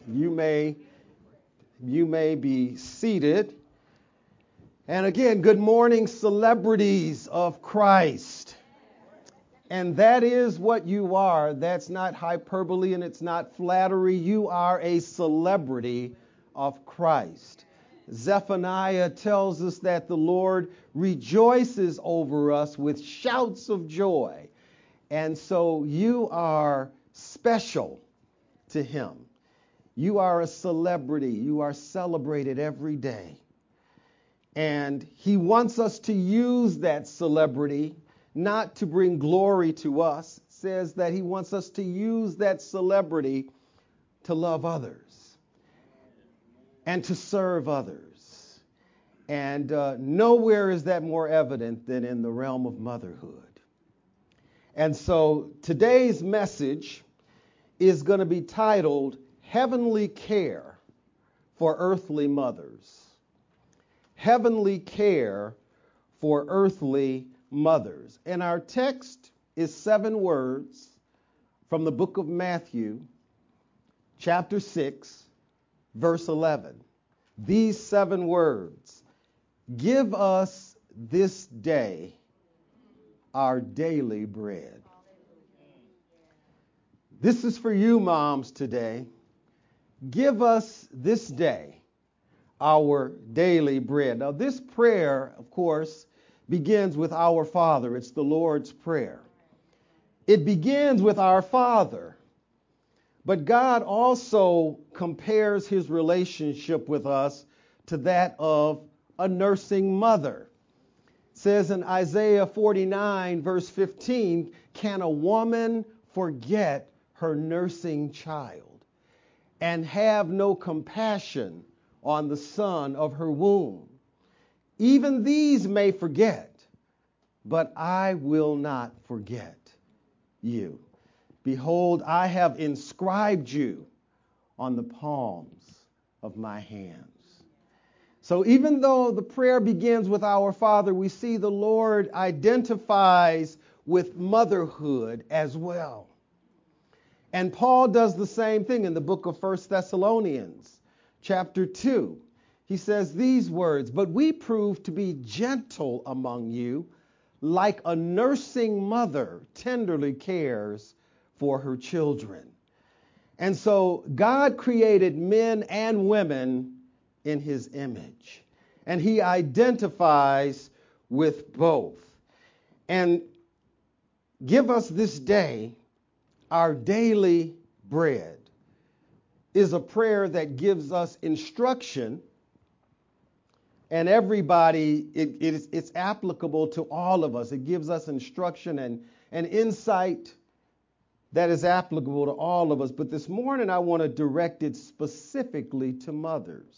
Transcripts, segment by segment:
You may be seated. And again, good morning, celebrities of Christ. And that is what you are. That's not hyperbole and it's not flattery. You are a celebrity of Christ. Zephaniah tells us that the Lord rejoices over us with shouts of joy. And so you are special to him. You are a celebrity. You are celebrated every day. And he wants us to use that celebrity not to bring glory to us. It says that he wants us to use that celebrity to love others and to serve others. And nowhere is that more evident than in the realm of motherhood. And so today's message is going to be titled Heavenly Care for Earthly Mothers. Heavenly Care for Earthly Mothers. And our text is 7 words from the book of Matthew, chapter 6, verse 11. These 7 words: give us this day our daily bread. This is for you moms today. Give us this day our daily bread. Now, this prayer, of course, begins with our Father. It's the Lord's Prayer. It begins with our Father. But God also compares his relationship with us to that of a nursing mother. It says in Isaiah 49, verse 15, can a woman forget her nursing child and have no compassion on the son of her womb? Even these may forget, but I will not forget you. Behold, I have inscribed you on the palms of my hands. So even though the prayer begins with our Father, we see the Lord identifies with motherhood as well. And Paul does the same thing in the book of 1 Thessalonians, chapter 2. He says these words, but we prove to be gentle among you, like a nursing mother tenderly cares for her children. And so God created men and women in his image, and he identifies with both. And give us this day our daily bread is a prayer that gives us instruction, and everybody, it's applicable to all of us. It gives us instruction and insight that is applicable to all of us. But this morning I want to direct it specifically to mothers.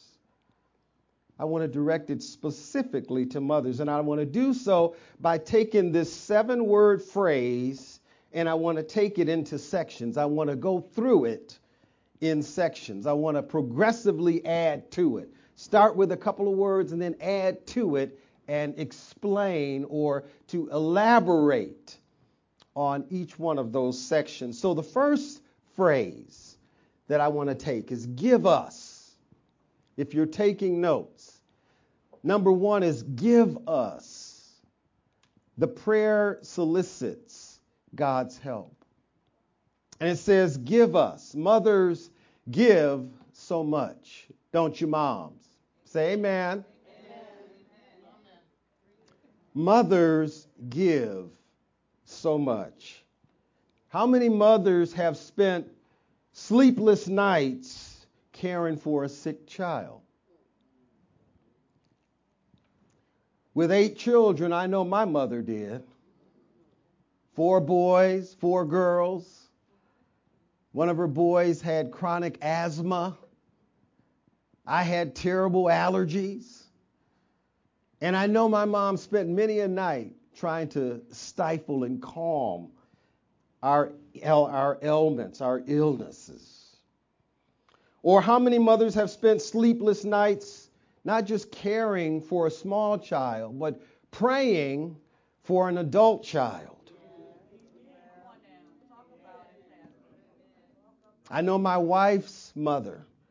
I want to direct it specifically to mothers, and I want to do so by taking this 7-word phrase and I want to take it into sections. I want to go through it in sections. I want to progressively add to it. Start with a couple of words and then add to it and explain or to elaborate on each one of those sections. So the first phrase that I want to take is give us. If you're taking notes, number 1 is give us. The prayer solicits God's help. And it says, give us. Mothers give so much. Don't you, moms? Say amen. Amen. Mothers give so much. How many mothers have spent sleepless nights caring for a sick child? With 8 children, I know my mother did. 4 boys, 4 girls. One of her boys had chronic asthma. I had terrible allergies. And I know my mom spent many a night trying to stifle and calm our ailments, our illnesses. Or how many mothers have spent sleepless nights not just caring for a small child, but praying for an adult child? I know my wife's mother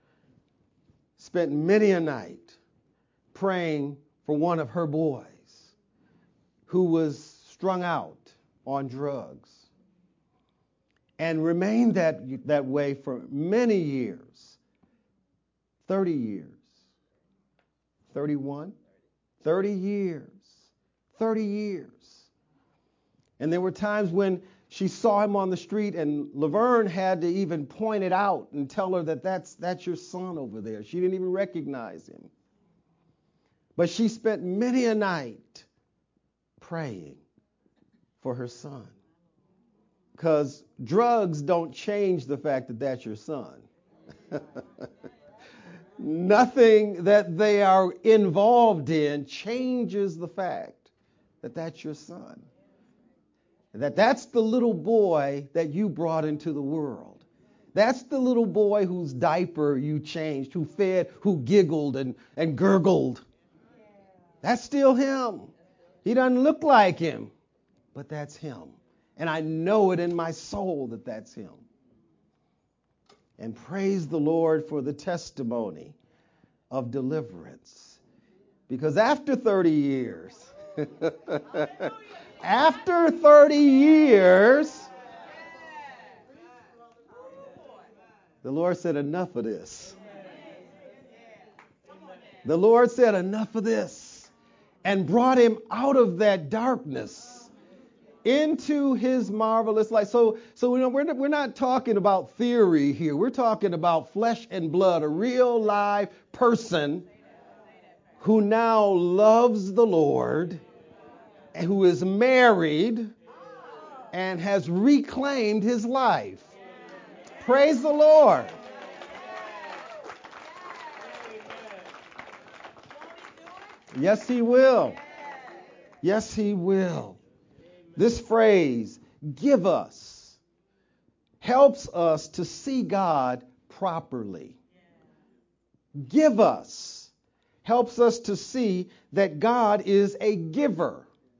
spent many a night praying for one of her boys who was strung out on drugs and remained that way for many years, 30 years, 31, 30 years, 30 years. And there were times when she saw him on the street and Laverne had to even point it out and tell her that that's your son over there. She didn't even recognize him. But she spent many a night praying for her son. Because drugs don't change the fact that that's your son. Nothing that they are involved in changes the fact that that's your son. That's the little boy that you brought into the world. That's the little boy whose diaper you changed, who fed, who giggled and gurgled. That's still him. He doesn't look like him, but that's him. And I know it in my soul that that's him. And praise the Lord for the testimony of deliverance. Because after 30 years, after 30 years, the Lord said, enough of this. The Lord said, enough of this, and brought him out of that darkness into his marvelous light. So we're not talking about theory here. We're talking about flesh and blood, a real live person who now loves the Lord, and who is married and has reclaimed his life. Praise the Lord. Yes, he will. Yes, he will. This phrase, give us, helps us to see God properly. Give us helps us to see that God is a giver.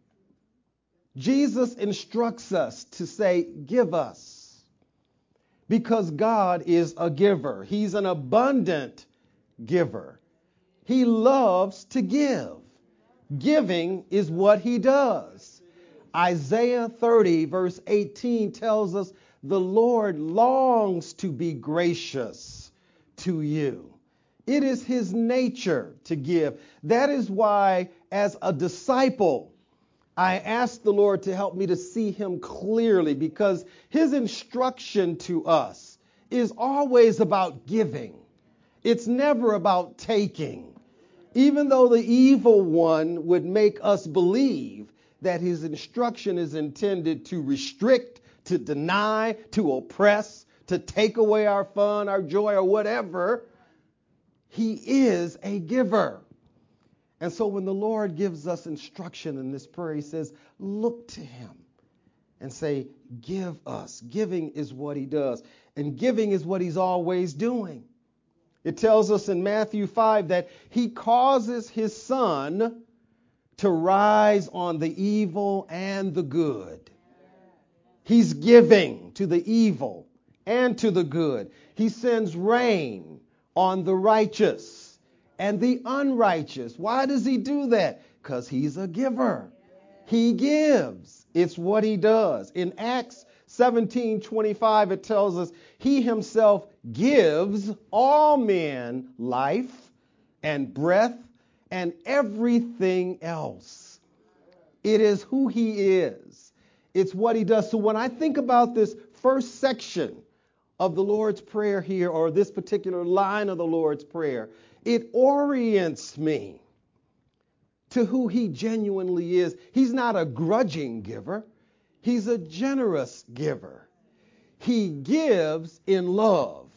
Jesus instructs us to say, give us, because God is a giver. He's an abundant giver. He loves to give. Giving is what he does. Isaiah 30, verse 18 tells us the Lord longs to be gracious to you. It is his nature to give. That is why, as a disciple, I asked the Lord to help me to see him clearly, because his instruction to us is always about giving. It's never about taking. Even though the evil one would make us believe that his instruction is intended to restrict, to deny, to oppress, to take away our fun, our joy, or whatever, he is a giver. And so when the Lord gives us instruction in this prayer, he says, look to him and say, give us. Giving is what he does. And giving is what he's always doing. It tells us in Matthew 5 that he causes his sun to rise on the evil and the good. He's giving to the evil and to the good. He sends rain on the righteous and the unrighteous. Why does he do that? Because he's a giver. He gives. It's what he does. In Acts 17:25, it tells us he himself gives all men life and breath and everything else. It is who he is. It's what he does. So when I think about this first section of the Lord's Prayer here, or this particular line of the Lord's Prayer, it orients me to who he genuinely is. He's not a grudging giver. He's a generous giver. He gives in love,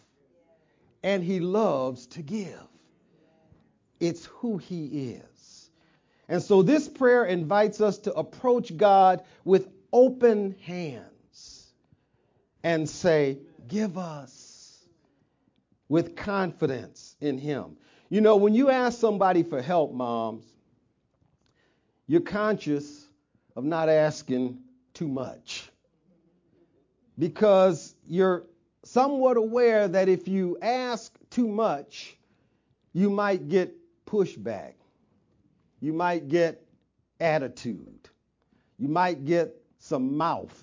and he loves to give. It's who he is. And so this prayer invites us to approach God with open hands and say, give us, with confidence in him. You know, when you ask somebody for help, moms, you're conscious of not asking too much, because you're somewhat aware that if you ask too much, you might get pushback. You might get attitude. You might get some mouth.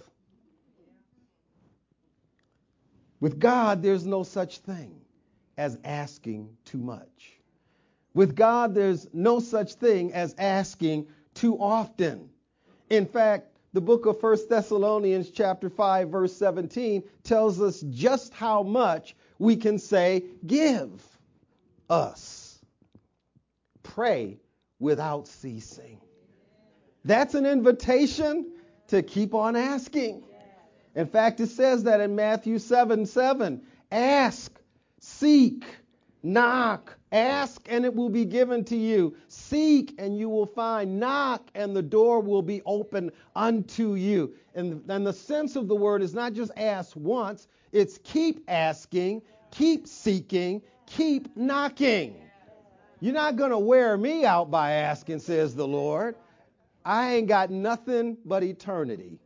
With God, there's no such thing as asking too much. With God, there's no such thing as asking too often. In fact, the book of 1 Thessalonians chapter 5, verse 17 tells us just how much we can say, give us. Pray without ceasing. That's an invitation to keep on asking. In fact, it says that in Matthew 7:7, ask, seek, knock. Ask and it will be given to you. Seek and you will find. Knock and the door will be open unto you. And the sense of the word is not just ask once, it's keep asking, keep seeking, keep knocking. You're not going to wear me out by asking, says the Lord. I ain't got nothing but eternity.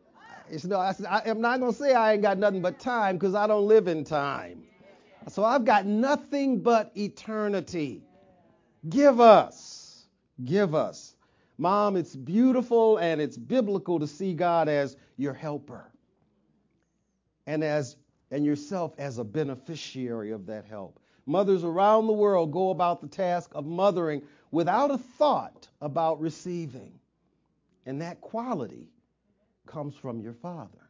I'm not going to say I ain't got nothing but time because I don't live in time. So I've got nothing but eternity. Give us. Give us. Mom, it's beautiful and it's biblical to see God as your helper and yourself as a beneficiary of that help. Mothers around the world go about the task of mothering without a thought about receiving. And that quality comes from your Father.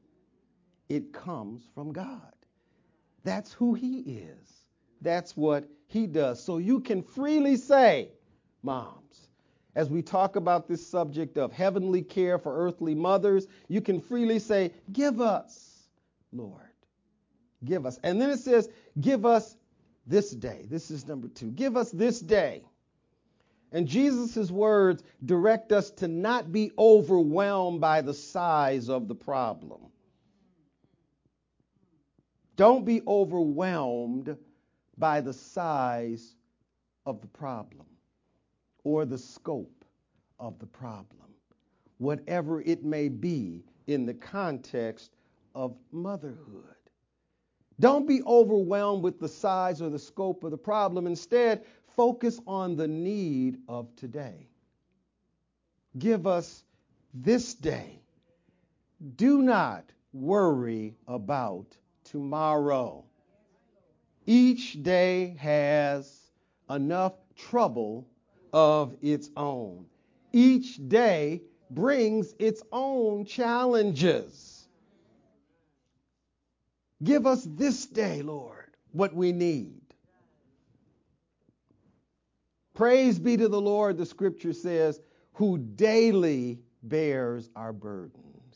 It comes from God. That's who He is. That's what He does. So you can freely say, moms, as we talk about this subject of heavenly care for earthly mothers, you can freely say, give us, Lord. Give us. And then it says, give us this day. This is number 2. Give us this day. And Jesus' words direct us to not be overwhelmed by the size of the problem. Don't be overwhelmed by the size of the problem or the scope of the problem, whatever it may be in the context of motherhood. Don't be overwhelmed with the size or the scope of the problem. Instead, focus on the need of today. Give us this day. Do not worry about tomorrow. Each day has enough trouble of its own. Each day brings its own challenges. Give us this day, Lord, what we need. Praise be to the Lord, the scripture says, who daily bears our burdens.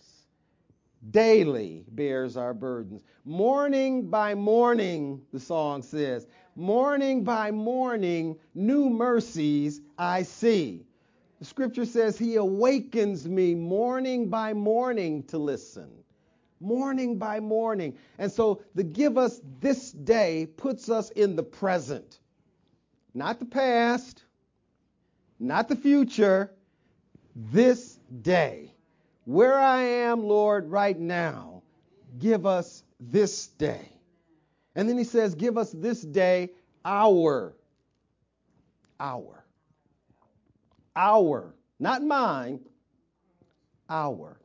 Daily bears our burdens. Morning by morning, the song says, morning by morning, new mercies I see. The scripture says He awakens me morning by morning to listen. Morning by morning. And so the give us this day puts us in the present. Not the past, not the future, this day. Where I am, Lord, right now, give us this day. And then He says, give us this day our, not mine, our.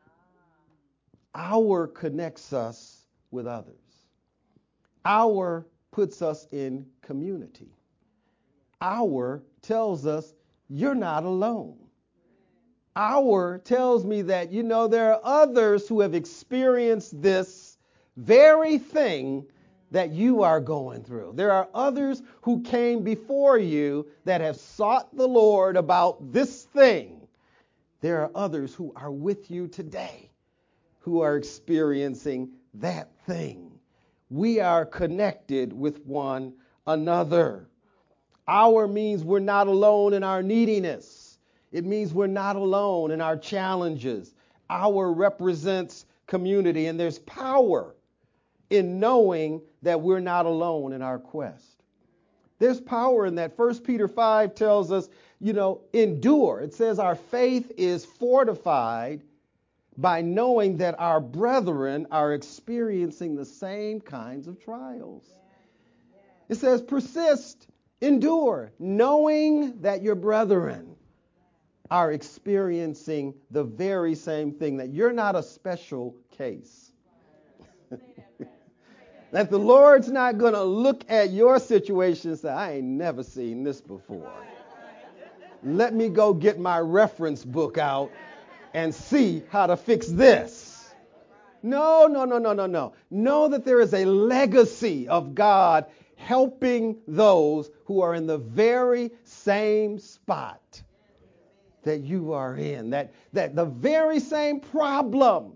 Our connects us with others. Our puts us in community. Our tells us you're not alone. Our tells me that, there are others who have experienced this very thing that you are going through. There are others who came before you that have sought the Lord about this thing. There are others who are with you today who are experiencing that thing. We are connected with one another. Our means we're not alone in our neediness. It means we're not alone in our challenges. Our represents community, and there's power in knowing that we're not alone in our quest. There's power in that. 1 Peter 5 tells us, endure. It says our faith is fortified by knowing that our brethren are experiencing the same kinds of trials. It says persist Endure, knowing that your brethren are experiencing the very same thing, that you're not a special case. That the Lord's not going to look at your situation and say, I ain't never seen this before. Let me go get my reference book out and see how to fix this. No. Know that there is a legacy of God helping those who are in the very same spot that you are in, that the very same problem.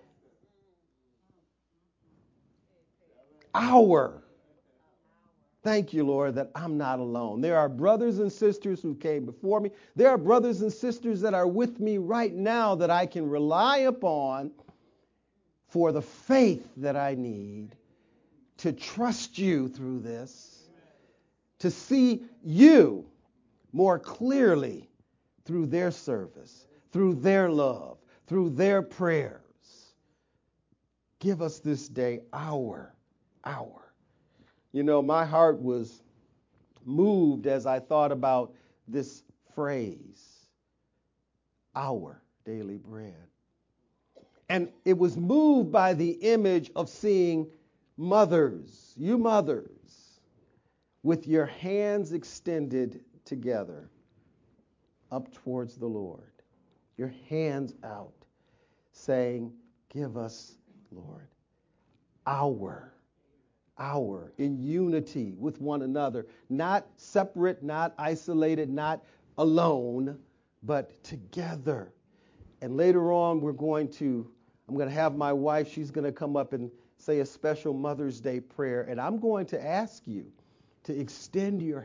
Thank you, Lord, that I'm not alone. There are brothers and sisters who came before me. There are brothers and sisters that are with me right now that I can rely upon for the faith that I need to trust you through this, to see you more clearly through their service, through their love, through their prayers. Give us this day our. You know, my heart was moved as I thought about this phrase, our daily bread. And it was moved by the image of seeing mothers, you mothers, with your hands extended together up towards the Lord, your hands out, saying, give us, Lord, our, in unity with one another, not separate, not isolated, not alone, but together. And later on, I'm going to have my wife, she's going to come up and say a special Mother's Day prayer, and I'm going to ask you to extend your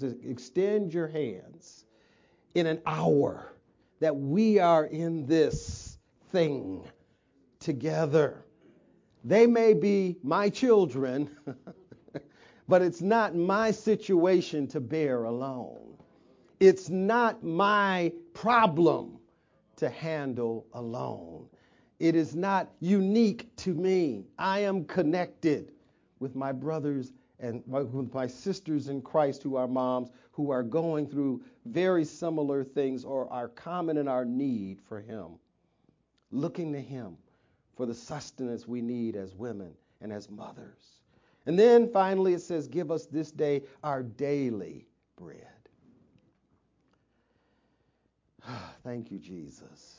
hands in an hour that we are in this thing together. They may be my children, but it's not my situation to bear alone. It's not my problem to handle alone. It is not unique to me. I am connected with my brothers and with my sisters in Christ who are moms, who are going through very similar things or are common in our need for Him. Looking to Him for the sustenance we need as women and as mothers. And then finally it says, give us this day our daily bread. Thank you, Jesus.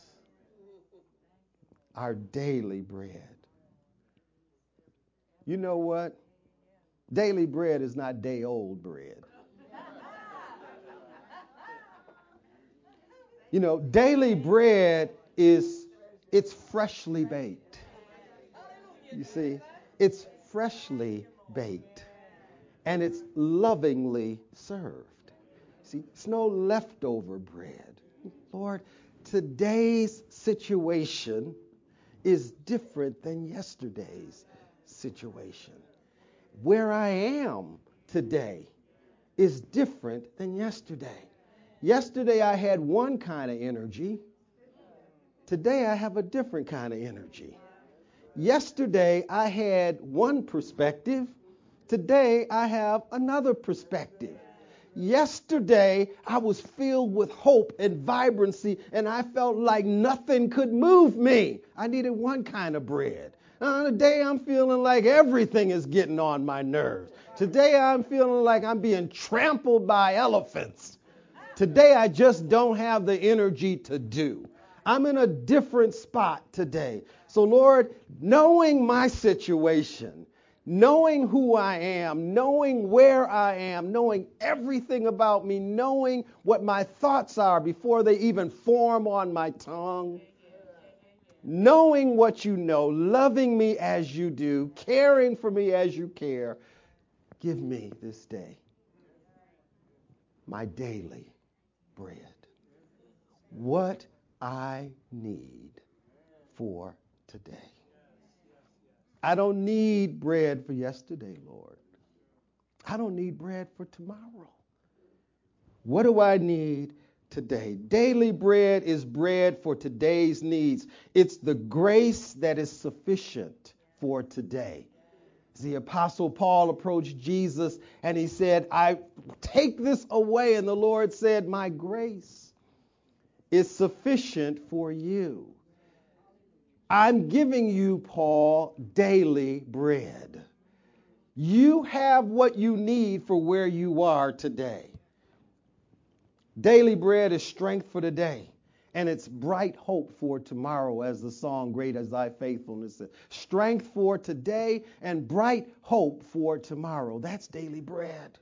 Our daily bread. You know what? Daily bread is not day-old bread. You know, daily bread it's freshly baked. You see, it's freshly baked and it's lovingly served. See, it's no leftover bread. Lord, today's situation is different than yesterday's situation. Where I am today is different than yesterday. Yesterday I had one kind of energy. Today I have a different kind of energy. Yesterday I had one perspective. Today I have another perspective. Yesterday I was filled with hope and vibrancy and I felt like nothing could move me. I needed one kind of bread. Today I'm feeling like everything is getting on my nerves. Today I'm feeling like I'm being trampled by elephants. Today I just don't have the energy to do. I'm in a different spot today. So Lord, knowing my situation, knowing who I am, knowing where I am, knowing everything about me, knowing what my thoughts are before they even form on my tongue, knowing what you know, loving me as you do, caring for me as you care, give me this day my daily bread. What I need for today. I don't need bread for yesterday, Lord. I don't need bread for tomorrow. What do I need today? Daily bread is bread for today's needs. It's the grace that is sufficient for today. The Apostle Paul approached Jesus and he said, I take this away. And the Lord said, my grace is sufficient for you. I'm giving you, Paul, daily bread. You have what you need for where you are today. Daily bread is strength for today. And it's bright hope for tomorrow, as the song Great Is Thy Faithfulness says. Strength for today and bright hope for tomorrow. That's daily bread.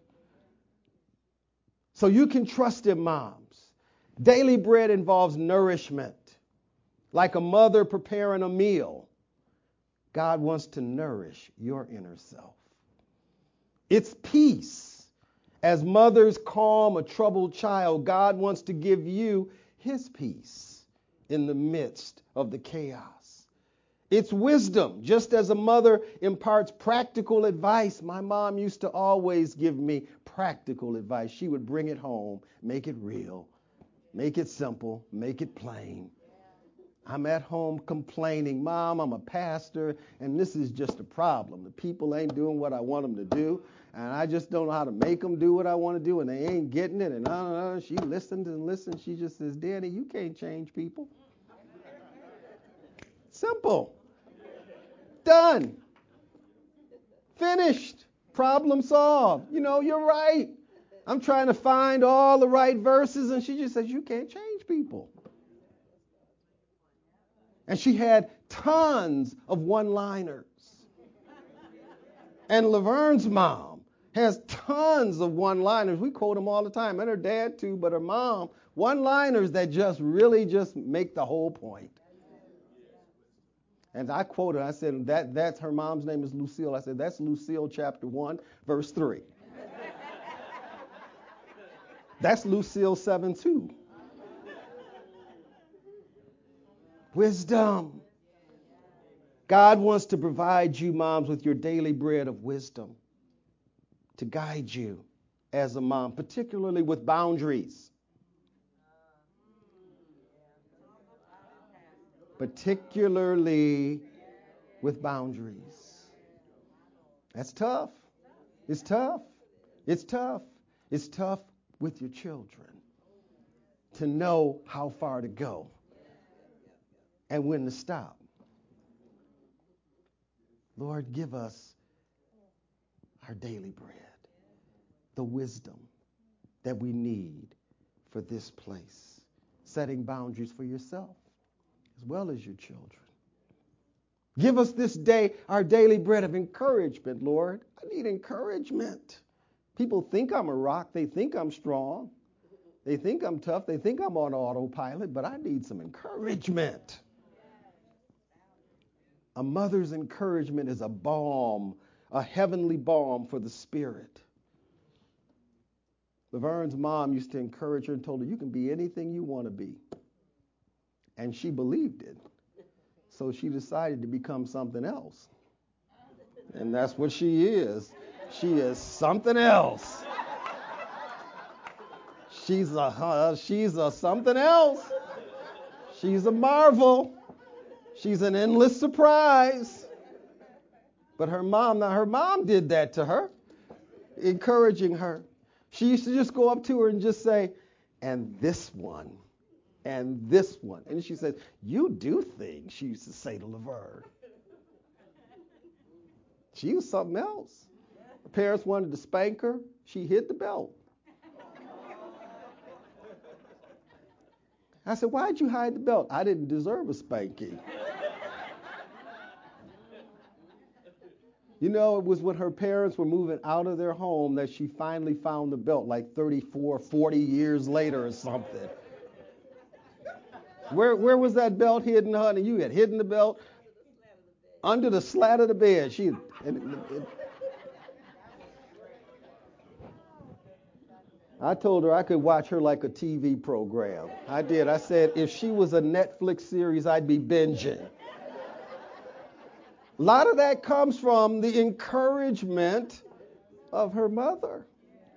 So you can trust Him, moms. Daily bread involves nourishment. Like a mother preparing a meal, God wants to nourish your inner self. It's peace. As mothers calm a troubled child, God wants to give you His peace in the midst of the chaos. It's wisdom. Just as a mother imparts practical advice, my mom used to always give me practical advice. She would bring it home, make it real, make it simple, make it plain. I'm at home complaining, Mom, I'm a pastor, and this is just a problem. The people ain't doing what I want them to do, and I just don't know how to make them do what I want to do, and they ain't getting it. And she listened and listened. She just says, Daddy, you can't change people. Simple. Done. Finished. Problem solved. You're right. I'm trying to find all the right verses, and she just says, you can't change people. And she had tons of one-liners. And Laverne's mom has tons of one-liners. We quote them all the time. And her dad too, but her mom, one-liners that just really make the whole point. And I quoted, I said, that's her mom's name is Lucille. I said, that's Lucille chapter 1, verse 3. That's Lucille 7:2. Wisdom. God wants to provide you, moms, with your daily bread of wisdom to guide you as a mom, particularly with boundaries. Particularly with boundaries. That's tough. It's tough. It's tough. It's tough with your children to know how far to go and when to stop. Lord, give us our daily bread, the wisdom that we need for this place, setting boundaries for yourself as well as your children. Give us this day our daily bread of encouragement, Lord. I need encouragement. People think I'm a rock. They think I'm strong. They think I'm tough. They think I'm on autopilot, but I need some encouragement. A mother's encouragement is a balm, a heavenly balm for the spirit. Laverne's mom used to encourage her and told her, you can be anything you want to be. And she believed it. So she decided to become something else. And that's what she is. She is something else. She's a something else. She's a marvel. She's an endless surprise. But her mom did that to her, encouraging her. She used to just go up to her and just say, and this one, and this one. And she said, you do things, she used to say to Laverne. She was something else. Her parents wanted to spank her. She hid the belt. I said, why'd you hide the belt? I didn't deserve a spanking. It was when her parents were moving out of their home that she finally found the belt, like 34, 40 years later or something. Where was that belt hidden, honey? You had hidden the belt under the slat of the bed. I told her I could watch her like a TV program. I did. I said, if she was a Netflix series, I'd be binging. A lot of that comes from the encouragement of her mother.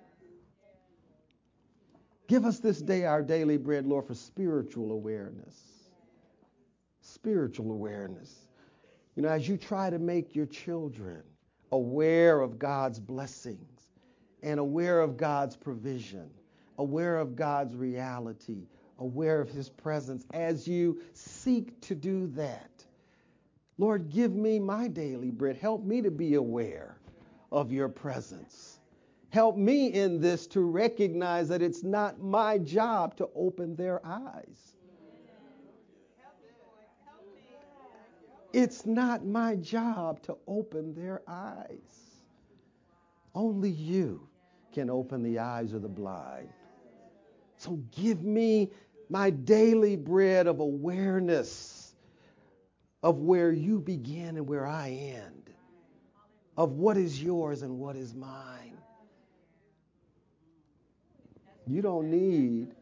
Give us this day our daily bread, Lord, for spiritual awareness. Spiritual awareness. As you try to make your children aware of God's blessings and aware of God's provision, aware of God's reality, aware of his presence. As you seek to do that, Lord, give me my daily bread. Help me to be aware of your presence. Help me in this to recognize that it's not my job to open their eyes. It's not my job to open their eyes. Only you can open the eyes of the blind. So give me my daily bread of awareness of where you begin and where I end, of what is yours and what is mine. You don't need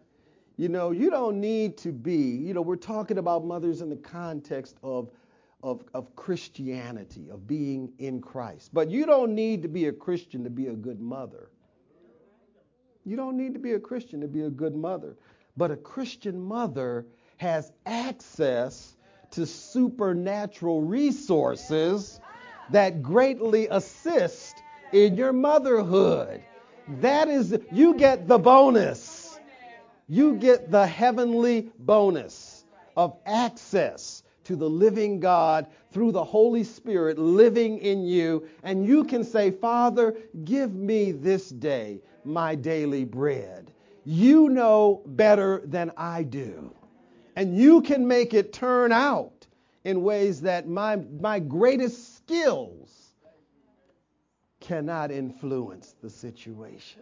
to be, we're talking about mothers in the context of Christianity, of being in Christ. But you don't need to be a Christian to be a good mother. You don't need to be a Christian to be a good mother. But a Christian mother has access to supernatural resources that greatly assist in your motherhood. That is, you get the bonus. You get the heavenly bonus of access to the living God through the Holy Spirit living in you. And you can say, Father, give me this day my daily bread. You know better than I do. And you can make it turn out in ways that my greatest skills cannot influence the situation.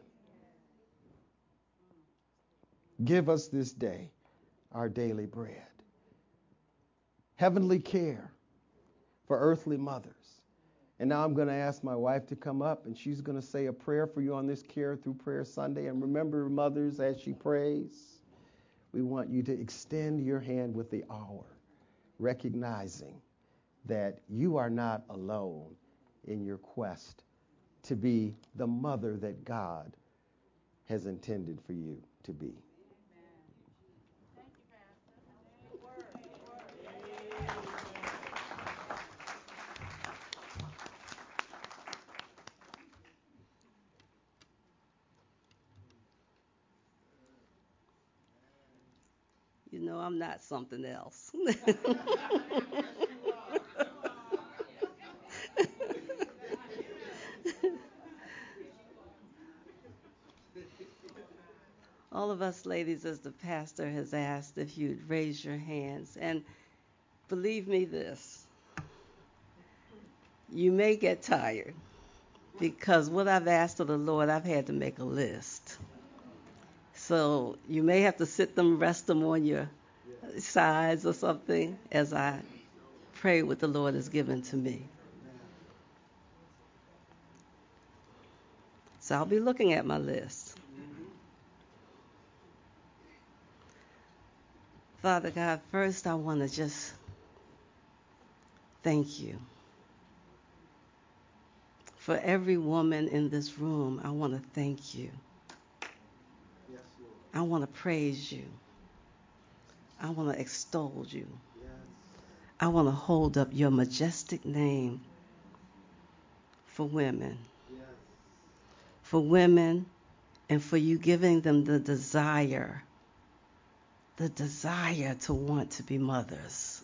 Give us this day our daily bread. Heavenly care for earthly mothers. And now I'm going to ask my wife to come up, and she's going to say a prayer for you on this Care Through Prayer Sunday. And remember, mothers, as she prays, we want you to extend your hand with the hour, recognizing that you are not alone in your quest to be the mother that God has intended for you to be. You know, I'm not something else. All of us ladies, as the pastor has asked, if you'd raise your hands. And believe me this, you may get tired because what I've asked of the Lord, I've had to make a list. So you may have to rest them on your sides or something as I pray what the Lord has given to me. So I'll be looking at my list. Father God, first I want to just thank you. For every woman in this room, I want to thank you. I want to praise you. I want to extol you. I want to hold up your majestic name for women. For women, and for you giving them the desire to want to be mothers.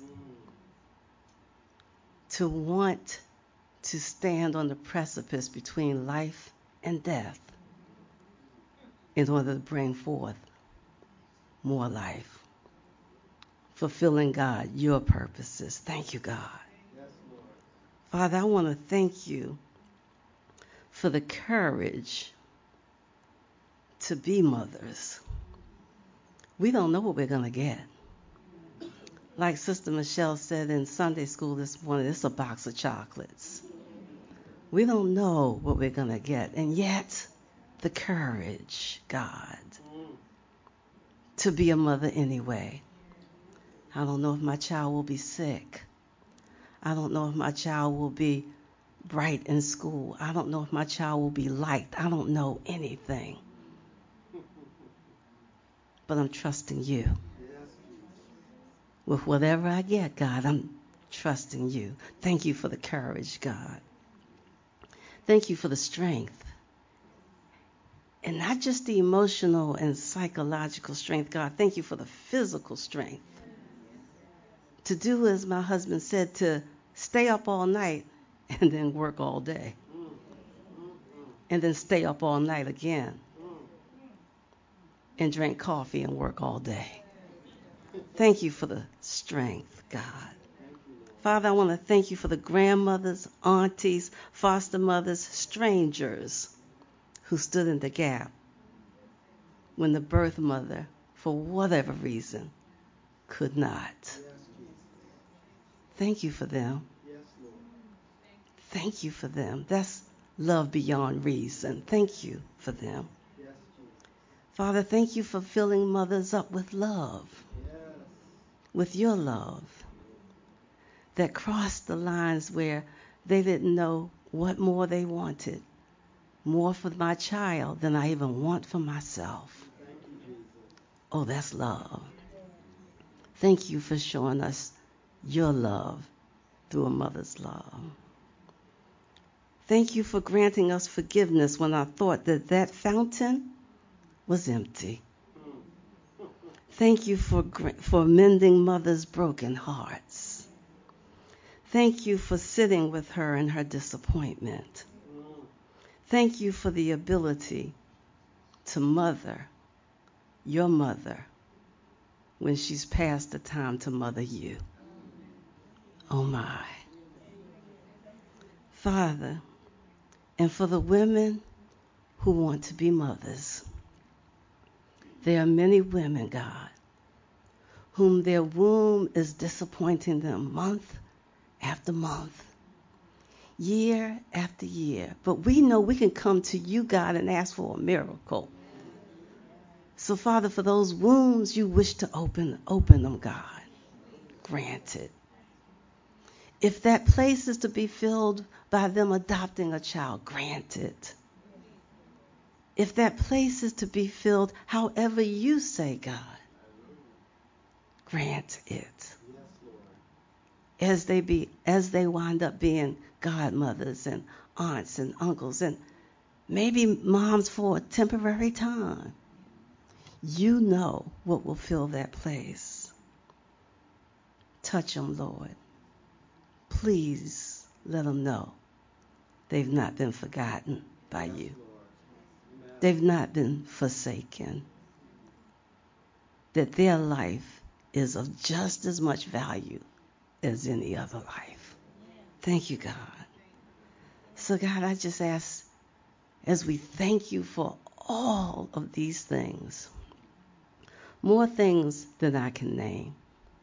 To want to stand on the precipice between life and death in order to bring forth more life. Fulfilling, God, your purposes. Thank you, God. Yes, Lord. Father, I want to thank you for the courage to be mothers. We don't know what we're going to get. Like Sister Michelle said in Sunday school this morning, it's a box of chocolates. We don't know what we're going to get. And yet, the courage, God, to be a mother anyway. I don't know if my child will be sick. I don't know if my child will be bright in school. I don't know if my child will be liked. I don't know anything. But I'm trusting you. With whatever I get, God, I'm trusting you. Thank you for the courage, God. Thank you for the strength. And not just the emotional and psychological strength, God. Thank you for the physical strength. To do as my husband said, to stay up all night and then work all day. And then stay up all night again. And drink coffee and work all day. Thank you for the strength, God. Father, I want to thank you for the grandmothers, aunties, foster mothers, strangers who stood in the gap when the birth mother, for whatever reason, could not. Thank you for them. Thank you for them. That's love beyond reason. Thank you for them. Father, thank you for filling mothers up with love, with your love, that crossed the lines where they didn't know what more they wanted, more for my child than I even want for myself. Oh, that's love. Thank you for showing us your love through a mother's love. Thank you for granting us forgiveness when I thought that that fountain was empty. Thank you for mending mother's broken hearts. Thank you for sitting with her in her disappointment. Thank you for the ability to mother your mother when she's past the time to mother you. Oh my. Father, and for the women who want to be mothers, there are many women, God, whom their womb is disappointing them month after month, year after year. But we know we can come to you, God, and ask for a miracle. So, Father, for those wombs you wish to open them, God. Grant it. If that place is to be filled by them adopting a child, grant it. If that place is to be filled however you say, God, grant it. As they wind up being godmothers and aunts and uncles and maybe moms for a temporary time, you know what will fill that place. Touch them, Lord. Please let them know they've not been forgotten by you. They've not been forsaken. That their life is of just as much value as any other life. Thank you, God. So, God, I just ask, as we thank you for all of these things, more things than I can name,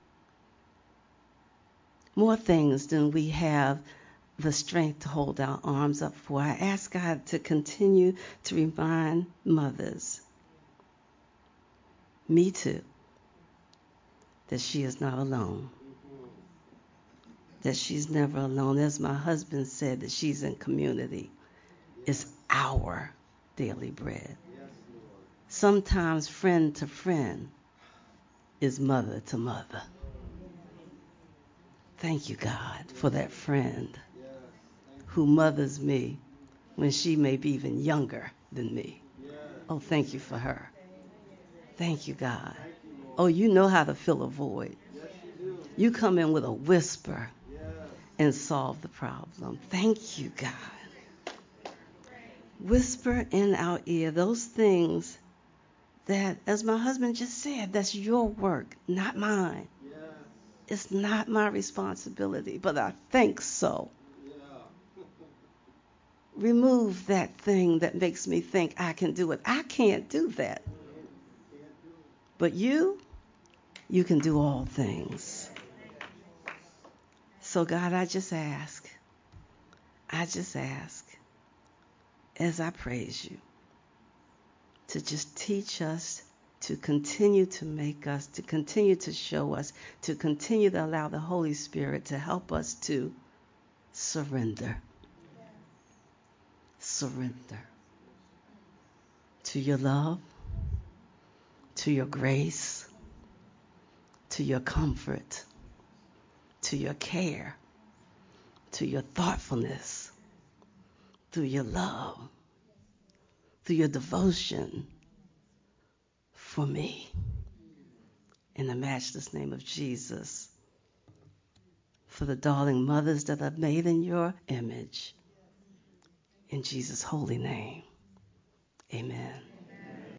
more things than we have the strength to hold our arms up for. I ask God to continue to remind mothers, me too, that she is not alone, that she's never alone. As my husband said, that she's in community. It's our daily bread. Sometimes friend to friend is mother to mother. Thank you, God, for that friend who mothers me when she may be even younger than me. Oh, thank you for her. Thank you, God. Oh, you know how to fill a void. You come in with a whisper and solve the problem. Thank you, God. Whisper in our ear those things that, as my husband just said, that's your work, not mine. It's not my responsibility, but I think so. Remove that thing that makes me think I can do it. I can't do that. But you can do all things. So, God, I just ask, as I praise you, to just teach us, to continue to make us, to continue to show us, to continue to allow the Holy Spirit to help us to surrender. Surrender to your love, to your grace, to your comfort, to your care, to your thoughtfulness, through your love, through your devotion for me. In the matchless name of Jesus, for the darling mothers that are made in your image. In Jesus' holy name, amen.